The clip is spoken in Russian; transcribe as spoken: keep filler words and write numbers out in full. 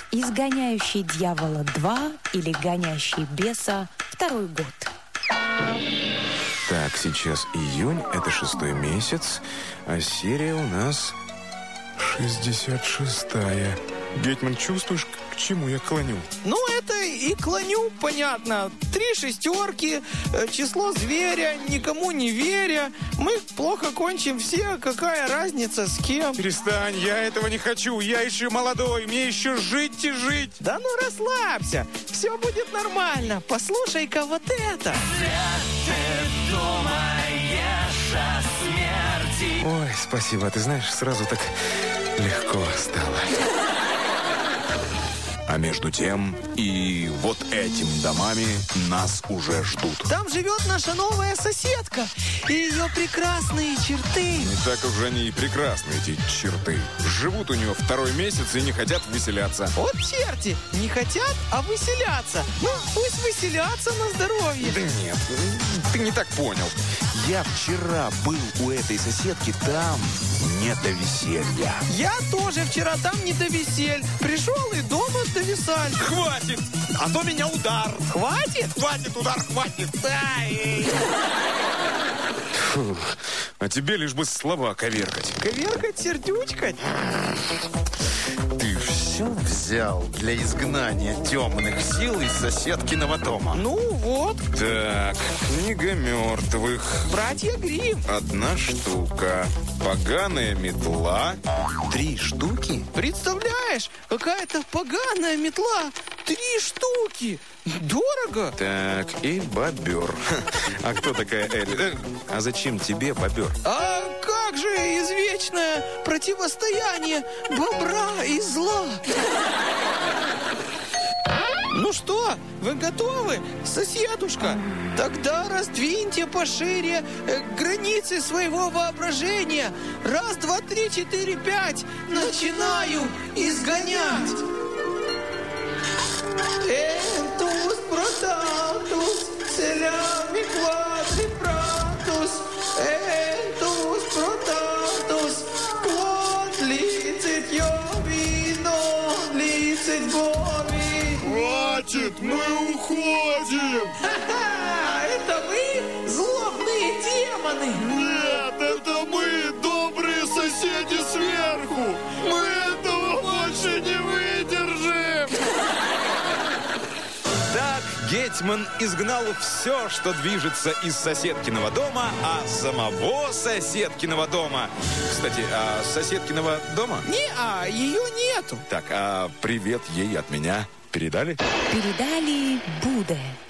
«Изгоняющий дьявола два» или «Гонящий беса» второй год. Так, сейчас июнь, это шестой месяц, а серия у нас шестьдесят шестая. Гетман, чувствуешь, к чему я клоню? Ну, это и клоню, понятно. Три шестерки, число зверя, никому не веря. Мы плохо кончим все, какая разница с кем? Перестань, я этого не хочу, я еще молодой, мне еще жить и жить. Да ну расслабься, все будет нормально. Послушай-ка вот это. Ой, спасибо, ты знаешь, сразу так легко стало. А между тем и вот этим домами нас уже ждут. Там живет наша новая соседка и ее прекрасные черты. Не так уж они и прекрасны, эти черты. Живут у нее второй месяц и не хотят выселяться. Вот черти, не хотят, а выселяться. Ну, пусть выселятся на здоровье. Да нет, ты не так понял. Я вчера был у этой соседки, там не до веселья. Я тоже вчера там не до весель. Пришел и дома довисаль. Хватит! А то меня удар. Хватит? Хватит, удар, хватит. Ай. Фу, а тебе лишь бы слова коверкать. Коверкать, сердючкать. Ты все взял для изгнания темных сил из соседкиного дома. Ну вот. Так, книга мертвых. Братья Гримм. Одна штука. Поганая метла. Три штуки? Представляешь, какая-то поганая метла. Три штуки. Дорого. Так, и бобер. А кто такая Элли? А зачем тебе бобер? А как же извечное противостояние бобра и зла? Ну что, вы готовы, соседушка? Тогда раздвиньте пошире э, границы своего воображения. Раз, два, три, четыре, пять. Начинаю изгонять. Энтус протатус, селями квадрипратус. Энтус протатус, квад лицет йовино, лицет гови. Хватит, мы уходим! Ха-ха! Это вы, злобные демоны? Нет, это мы, добрые соседи сверху! Мы этого больше не выдержим! Так Гетман изгнал все, что движется из соседкиного дома, а самого соседкиного дома... Кстати, а соседкиного дома? Не-а, ее нету. Так, а привет ей от меня передали? Передали Буде.